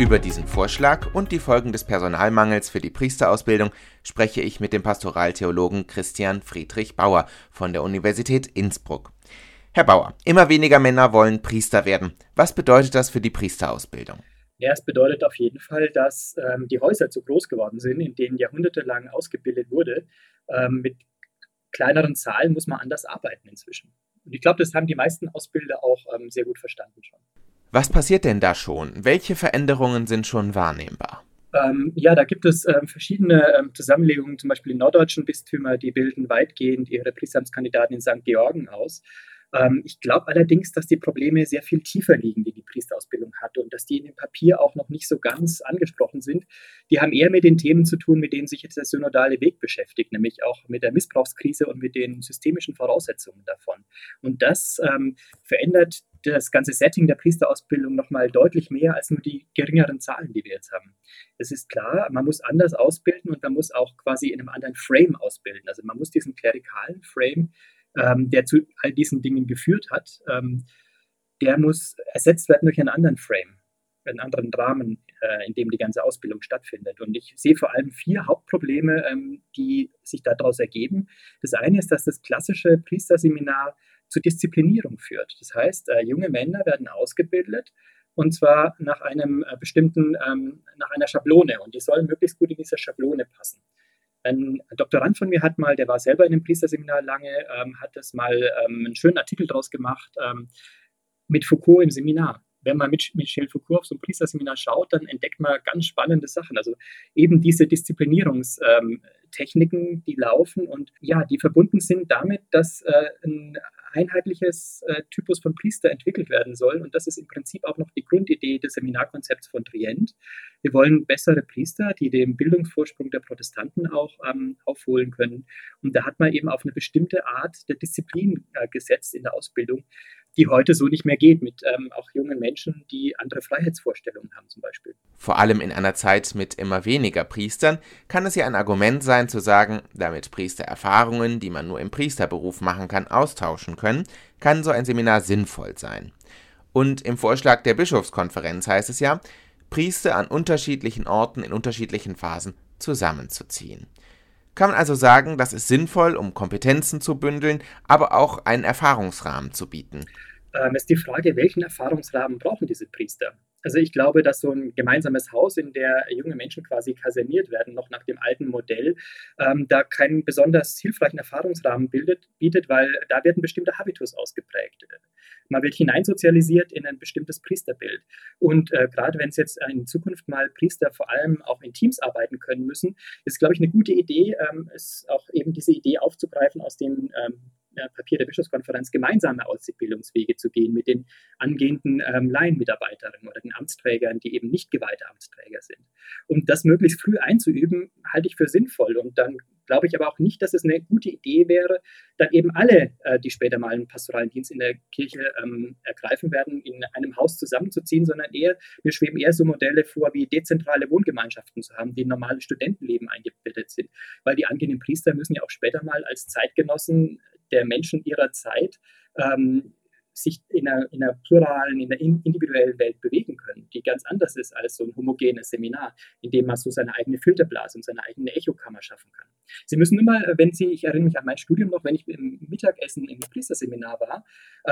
Über diesen Vorschlag und die Folgen des Personalmangels für die Priesterausbildung spreche ich mit dem Pastoraltheologen Christian Friedrich Bauer von der Universität Innsbruck. Herr Bauer, immer weniger Männer wollen Priester werden. Was bedeutet das für die Priesterausbildung? Ja, es bedeutet auf jeden Fall, dass die Häuser zu groß geworden sind, in denen jahrhundertelang ausgebildet wurde. Mit kleineren Zahlen muss man anders arbeiten inzwischen. Und ich glaube, das haben die meisten Ausbilder auch sehr gut verstanden schon. Was passiert denn da schon? Welche Veränderungen sind schon wahrnehmbar? Da gibt es verschiedene Zusammenlegungen, zum Beispiel die norddeutschen Bistümer, die bilden weitgehend ihre Priesteramtskandidaten in St. Georgen aus. Ich glaube allerdings, dass die Probleme sehr viel tiefer liegen, die die Priesterausbildung hat und dass die in dem Papier auch noch nicht so ganz angesprochen sind. Die haben eher mit den Themen zu tun, mit denen sich jetzt der synodale Weg beschäftigt, nämlich auch mit der Missbrauchskrise und mit den systemischen Voraussetzungen davon. Und das verändert das ganze Setting der Priesterausbildung nochmal deutlich mehr als nur die geringeren Zahlen, die wir jetzt haben. Es ist klar, man muss anders ausbilden und man muss auch quasi in einem anderen Frame ausbilden. Also man muss diesen klerikalen Frame, der zu all diesen Dingen geführt hat, der muss ersetzt werden durch einen anderen Frame, einen anderen Rahmen, in dem die ganze Ausbildung stattfindet. Und ich sehe vor allem 4 Hauptprobleme, die sich daraus ergeben. Das eine ist, dass das klassische Priesterseminar zur Disziplinierung führt. Das heißt, junge Männer werden ausgebildet und zwar nach einem nach einer Schablone und die sollen möglichst gut in diese Schablone passen. Ein Doktorand von mir der war selber in einem Priesterseminar lange, hat das mal einen schönen Artikel draus gemacht mit Foucault im Seminar. Wenn man mit Michel Foucault auf so ein Priesterseminar schaut, dann entdeckt man ganz spannende Sachen. Also eben diese Disziplinierungstechniken, die laufen und ja, die verbunden sind damit, dass ein einheitliches Typus von Priester entwickelt werden soll. Und das ist im Prinzip auch noch die Grundidee des Seminarkonzepts von Trient. Wir wollen bessere Priester, die den Bildungsvorsprung der Protestanten auch aufholen können. Und da hat man eben auf eine bestimmte Art der Disziplin gesetzt in der Ausbildung, die heute so nicht mehr geht, mit auch jungen Menschen, die andere Freiheitsvorstellungen haben zum Beispiel. Vor allem in einer Zeit mit immer weniger Priestern kann es ja ein Argument sein zu sagen, damit Priester Erfahrungen, die man nur im Priesterberuf machen kann, austauschen können, kann so ein Seminar sinnvoll sein. Und im Vorschlag der Bischofskonferenz heißt es ja, Priester an unterschiedlichen Orten in unterschiedlichen Phasen zusammenzuziehen. Kann man also sagen, das ist sinnvoll, um Kompetenzen zu bündeln, aber auch einen Erfahrungsrahmen zu bieten? Ist die Frage, welchen Erfahrungsrahmen brauchen diese Priester? Also ich glaube, dass so ein gemeinsames Haus, in der junge Menschen quasi kaserniert werden, noch nach dem alten Modell, da keinen besonders hilfreichen Erfahrungsrahmen bietet, weil da wird ein bestimmter Habitus ausgeprägt. Man wird hineinsozialisiert in ein bestimmtes Priesterbild. Und gerade wenn es jetzt in Zukunft mal Priester vor allem auch in Teams arbeiten können müssen, ist, glaube ich, eine gute Idee, ist auch eben diese Idee aufzugreifen aus dem Papier der Bischofskonferenz, gemeinsame Ausbildungswege zu gehen mit den angehenden Laienmitarbeiterinnen oder den Amtsträgern, die eben nicht geweihte Amtsträger sind. Und das möglichst früh einzuüben, halte ich für sinnvoll. Und dann glaube ich aber auch nicht, dass es eine gute Idee wäre, dann eben alle, die später mal einen pastoralen Dienst in der Kirche ergreifen werden, in einem Haus zusammenzuziehen, sondern mir schweben eher so Modelle vor, wie dezentrale Wohngemeinschaften zu haben, die in normales Studentenleben eingebettet sind. Weil die angehenden Priester müssen ja auch später mal als Zeitgenossen der Menschen ihrer Zeit sich in einer pluralen, in einer individuellen Welt bewegen können, die ganz anders ist als so ein homogenes Seminar, in dem man so seine eigene Filterblase und seine eigene Echokammer schaffen kann. Sie müssen immer, ich erinnere mich an mein Studium noch, wenn ich im Mittagessen im Priesterseminar war,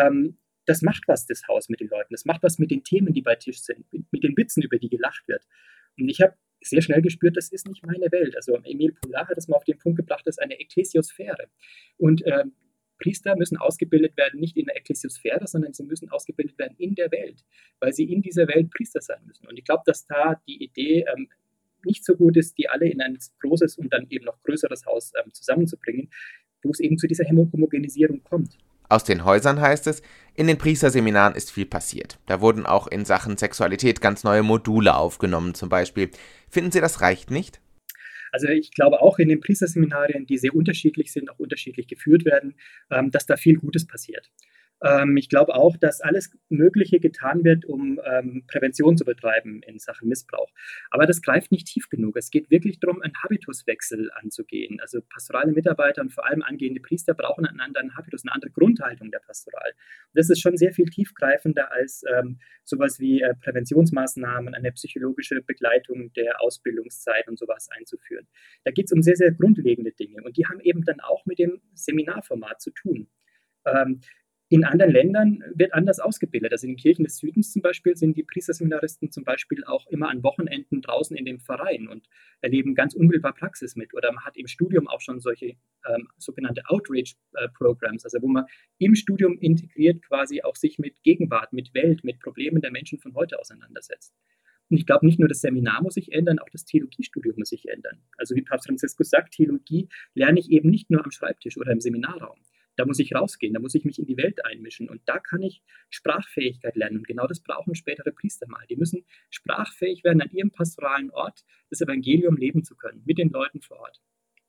das macht was, das Haus mit den Leuten, das macht was mit den Themen, die bei Tisch sind, mit den Witzen, über die gelacht wird. Und ich habe sehr schnell gespürt, das ist nicht meine Welt. Also Emile Poulain hat es mal auf den Punkt gebracht, das ist eine Ekklesiosphäre. Und Priester müssen ausgebildet werden, nicht in der Ekklesiosphäre, sondern sie müssen ausgebildet werden in der Welt, weil sie in dieser Welt Priester sein müssen. Und ich glaube, dass da die Idee nicht so gut ist, die alle in ein großes und dann eben noch größeres Haus zusammenzubringen, wo es eben zu dieser Homogenisierung kommt. Aus den Häusern heißt es, in den Priesterseminaren ist viel passiert. Da wurden auch in Sachen Sexualität ganz neue Module aufgenommen zum Beispiel. Finden Sie, das reicht nicht? Also ich glaube auch in den Priesterseminarien, die sehr unterschiedlich sind, auch unterschiedlich geführt werden, dass da viel Gutes passiert. Ich glaube auch, dass alles Mögliche getan wird, um Prävention zu betreiben in Sachen Missbrauch. Aber das greift nicht tief genug. Es geht wirklich darum, einen Habituswechsel anzugehen. Also pastorale Mitarbeiter und vor allem angehende Priester brauchen einen anderen Habitus, eine andere Grundhaltung der Pastoral. Und das ist schon sehr viel tiefgreifender als sowas wie Präventionsmaßnahmen, eine psychologische Begleitung der Ausbildungszeit und sowas einzuführen. Da geht es um sehr, sehr grundlegende Dinge. Und die haben eben dann auch mit dem Seminarformat zu tun. Ähm, in anderen Ländern wird anders ausgebildet. Also in den Kirchen des Südens zum Beispiel sind die Priesterseminaristen zum Beispiel auch immer an Wochenenden draußen in dem Verein und erleben ganz unmittelbar Praxis mit. Oder man hat im Studium auch schon solche sogenannte Outreach-Programs, also wo man im Studium integriert quasi auch sich mit Gegenwart, mit Welt, mit Problemen der Menschen von heute auseinandersetzt. Und ich glaube, nicht nur das Seminar muss sich ändern, auch das Theologiestudium muss sich ändern. Also wie Papst Franziskus sagt, Theologie lerne ich eben nicht nur am Schreibtisch oder im Seminarraum. Da muss ich rausgehen, da muss ich mich in die Welt einmischen und da kann ich Sprachfähigkeit lernen. Und genau das brauchen spätere Priester mal. Die müssen sprachfähig werden, an ihrem pastoralen Ort das Evangelium leben zu können, mit den Leuten vor Ort.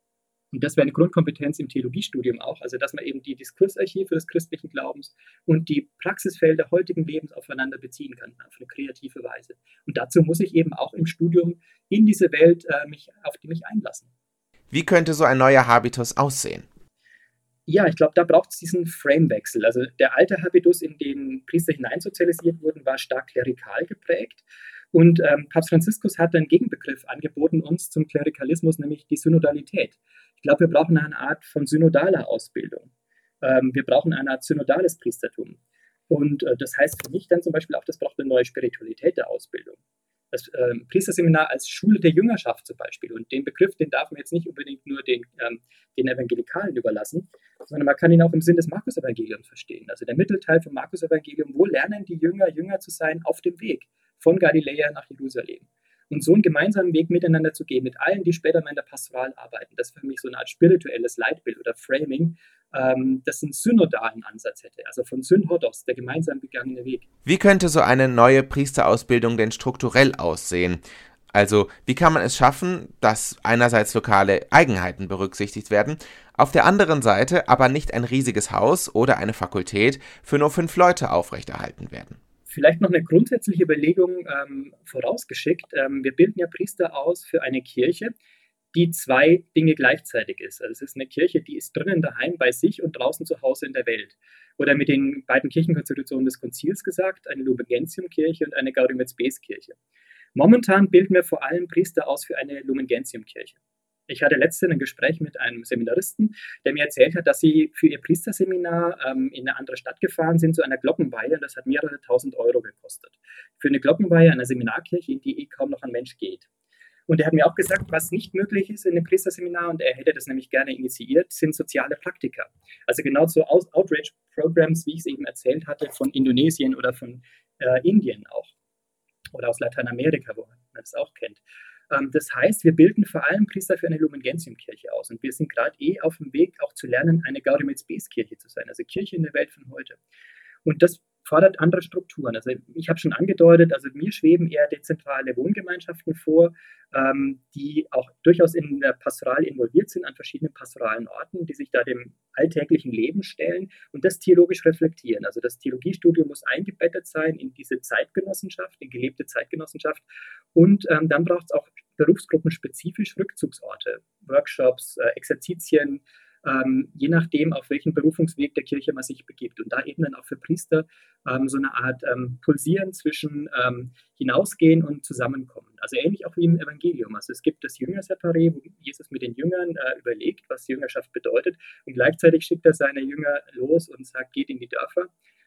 Und das wäre eine Grundkompetenz im Theologiestudium auch, also dass man eben die Diskursarchive des christlichen Glaubens und die Praxisfelder heutigen Lebens aufeinander beziehen kann, auf eine kreative Weise. Und dazu muss ich eben auch im Studium in diese Welt auf die mich einlassen. Wie könnte so ein neuer Habitus aussehen? Ja, ich glaube, da braucht es diesen Framewechsel. Also der alte Habitus, in den Priester hineinsozialisiert wurden, war stark klerikal geprägt. Und Papst Franziskus hat einen Gegenbegriff angeboten uns zum Klerikalismus, nämlich die Synodalität. Ich glaube, wir brauchen eine Art von synodaler Ausbildung. Wir brauchen eine Art synodales Priestertum. Und das heißt für mich dann zum Beispiel auch, das braucht eine neue Spiritualität der Ausbildung. Das Priesterseminar als Schule der Jüngerschaft zum Beispiel. Und den Begriff, den darf man jetzt nicht unbedingt nur den Evangelikalen überlassen, sondern man kann ihn auch im Sinn des Markus-Evangeliums verstehen. Also der Mittelteil vom Markus-Evangelium, wo lernen die Jünger, Jünger zu sein auf dem Weg von Galiläa nach Jerusalem. Und so einen gemeinsamen Weg miteinander zu gehen, mit allen, die später mal in der Pastoral arbeiten, das ist für mich so eine Art spirituelles Leitbild oder Framing, das einen synodalen Ansatz hätte, also von Synhodos, der gemeinsam begangene Weg. Wie könnte so eine neue Priesterausbildung denn strukturell aussehen? Also, wie kann man es schaffen, dass einerseits lokale Eigenheiten berücksichtigt werden, auf der anderen Seite aber nicht ein riesiges Haus oder eine Fakultät für nur 5 Leute aufrechterhalten werden? Vielleicht noch eine grundsätzliche Überlegung vorausgeschickt. Wir bilden ja Priester aus für eine Kirche, die 2 Dinge gleichzeitig ist. Also es ist eine Kirche, die ist drinnen daheim bei sich und draußen zu Hause in der Welt. Oder mit den beiden Kirchenkonstitutionen des Konzils gesagt, eine Lumen Gentium-Kirche und eine Gaudium et Spes-Kirche. Momentan bilden wir vor allem Priester aus für eine Lumen Gentium-Kirche. Ich hatte letztens ein Gespräch mit einem Seminaristen, der mir erzählt hat, dass sie für ihr Priesterseminar in eine andere Stadt gefahren sind, zu einer Glockenweihe. Das hat mehrere tausend Euro gekostet. Für eine Glockenweihe einer Seminarkirche, in die kaum noch ein Mensch geht. Und er hat mir auch gesagt, was nicht möglich ist in dem Priesterseminar, und er hätte das nämlich gerne initiiert, sind soziale Praktika. Also genau so Outreach-Programs, wie ich es eben erzählt hatte, von Indonesien oder von Indien auch. Oder aus Lateinamerika, wo man das auch kennt. Das heißt, wir bilden vor allem Priester für eine Lumen Gentium-Kirche aus. Und wir sind gerade auf dem Weg, auch zu lernen, eine Gaudium et Spes-Kirche zu sein, also Kirche in der Welt von heute. Und das fordert andere Strukturen. Also ich habe schon angedeutet, also mir schweben eher dezentrale Wohngemeinschaften vor, die auch durchaus in der Pastoral involviert sind an verschiedenen pastoralen Orten, die sich da dem alltäglichen Leben stellen und das theologisch reflektieren. Also das Theologiestudium muss eingebettet sein in diese Zeitgenossenschaft, in gelebte Zeitgenossenschaft. Und dann braucht es auch berufsgruppenspezifisch Rückzugsorte, Workshops, Exerzitien, je nachdem, auf welchen Berufungsweg der Kirche man sich begibt. Und da eben dann auch für Priester so eine Art Pulsieren zwischen Hinausgehen und Zusammenkommen. Also ähnlich auch wie im Evangelium. Also es gibt das Jüngerseparé, wo Jesus mit den Jüngern überlegt, was Jüngerschaft bedeutet. Und gleichzeitig schickt er seine Jünger los und sagt, geht in die Dörfer,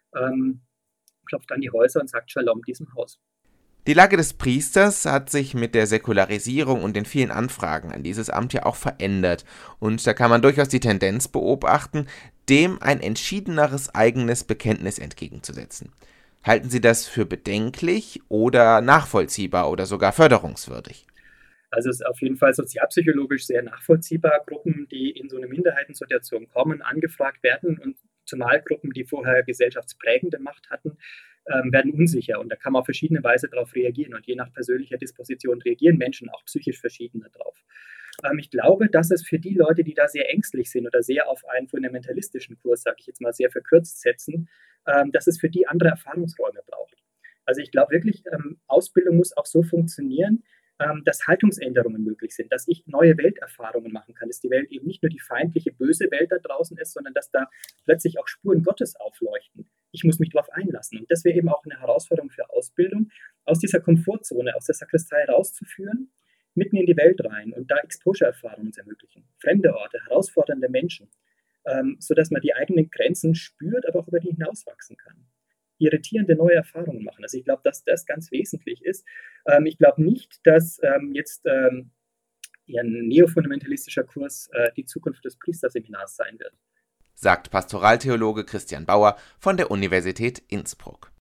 klopft an die Häuser und sagt Shalom diesem Haus. Die Lage des Priesters hat sich mit der Säkularisierung und den vielen Anfragen an dieses Amt ja auch verändert. Und da kann man durchaus die Tendenz beobachten, dem ein entschiedeneres eigenes Bekenntnis entgegenzusetzen. Halten Sie das für bedenklich oder nachvollziehbar oder sogar förderungswürdig? Also es ist auf jeden Fall sozialpsychologisch sehr nachvollziehbar. Gruppen, die in so eine Minderheitensituation kommen, angefragt werden und zumal Gruppen, die vorher gesellschaftsprägende Macht hatten, werden unsicher. Und da kann man auf verschiedene Weise darauf reagieren. Und je nach persönlicher Disposition reagieren Menschen auch psychisch verschieden darauf. Ich glaube, dass es für die Leute, die da sehr ängstlich sind oder sehr auf einen fundamentalistischen Kurs, sage ich jetzt mal sehr verkürzt setzen, dass es für die andere Erfahrungsräume braucht. Also ich glaube wirklich, Ausbildung muss auch so funktionieren, dass Haltungsänderungen möglich sind, dass ich neue Welterfahrungen machen kann, dass die Welt eben nicht nur die feindliche, böse Welt da draußen ist, sondern dass da plötzlich auch Spuren Gottes aufleuchten. Ich muss mich darauf einlassen. Und das wäre eben auch eine Herausforderung für Ausbildung, aus dieser Komfortzone, aus der Sakristei rauszuführen, mitten in die Welt rein und da Exposure-Erfahrungen zu ermöglichen. Fremde Orte, herausfordernde Menschen, sodass man die eigenen Grenzen spürt, aber auch über die hinauswachsen kann. Irritierende neue Erfahrungen machen. Also ich glaube, dass das ganz wesentlich ist. Ich glaube nicht, dass jetzt eher ein neofundamentalistischer Kurs die Zukunft des Priesterseminars sein wird. Sagt Pastoraltheologe Christian Bauer von der Universität Innsbruck.